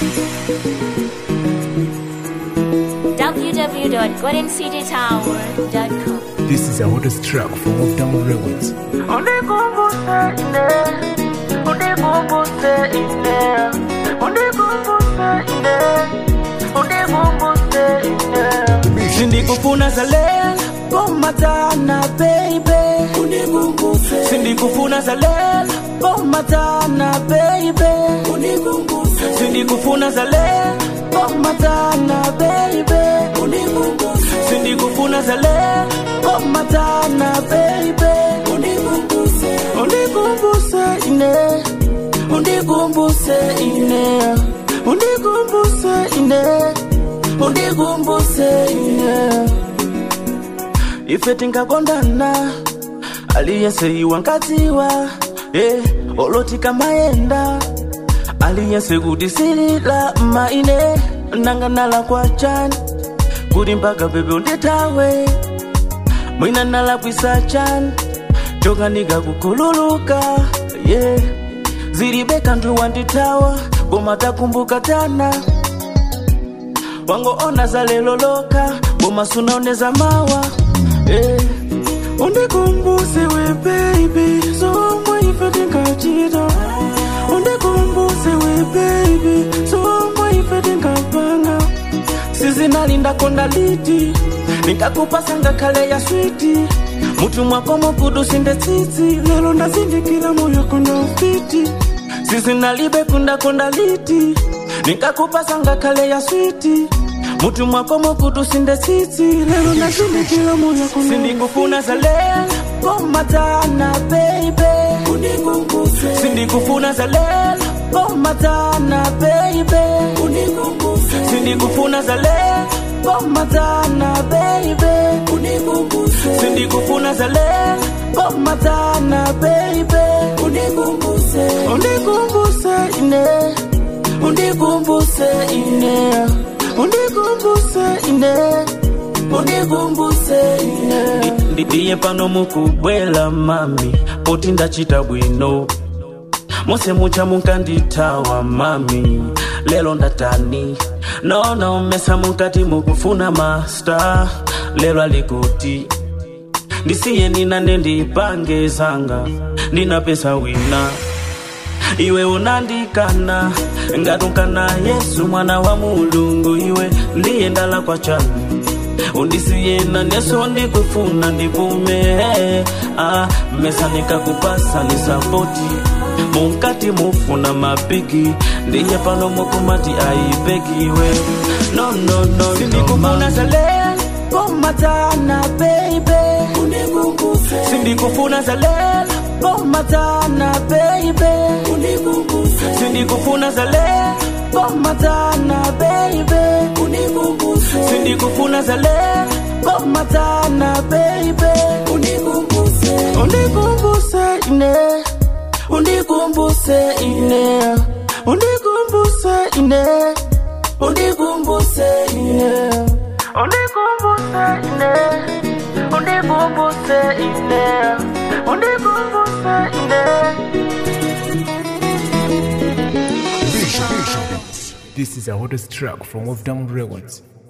www.goldencitytower.com. This is the hottest track from Uptown Records. Sindikufuna zalela komatana baby, sindikufuna zalela komatana baby, sindikufuna zalela komatana baby, sindikufuna zalela komatana baby, undikumbuse ine, undikumbuse ine, undikumbuse ine, undikumbuse ine. Ife tinkakondana aliyense iwankatiwa olotika maenda aliyense kudisilila maine nanganala kwa chani kuti mpaka pepe unditawe mwina nala kwisa chani choka nika kukululuka zilibeka ntu wanditawa boma takumbuka tana wango ona za leloloka boma sunaoneza mawa undikumbuse we baby so mwife tinkachita undikumbuse we baby so mwife tinkapanga sisi nalinda konda liti nikakupasanga kale ya switi mutu mwako mukudu sinde tsitsi lelo ndazindikila moyo konda ufiti sisi nalibe konda liti nikakupasanga kale ya switi mutu mwako mukudu sinde tsitsi lelo ndazindikila moyo konda sindikufuna zalela komatana baby, sindikufuna zalela komatana baby, sindikufuna zalela komatana baby, sindikufuna zalela komatana baby, undikumbuse ine, undikumbuse ine, undikumbuse ine, undikumbuse ine. Ndiye pano mukubwela mami poti ndachita bwino mose mucha munkanditawa mami lelo ndatani no mesa munkati mukufuna master lelo alikuti ndisiye nina ndipange zanga ndina pesa wina iwe unandikana ngatunkana Yesu mwana wa Mulungu iwe ndiye ndala kwa chani undisiye na neso ndikufuna ndivume mesa nikakupasa ni sapoti munkati mufuna mapigi ndiye pano mukumati aipegiwe no sindikufuna zalela komatana baby, sindikufuna zalela komatana baby, sindikufuna zalela komatana baby, sindikufuna zalela komatana baby, undikumbuse ine, undikumbuse ine, undikumbuse ine, undikumbuse ine, undikumbuse ine, undikumbuse ine, undikumbuse ine. This is the hottest track from Uptown Records.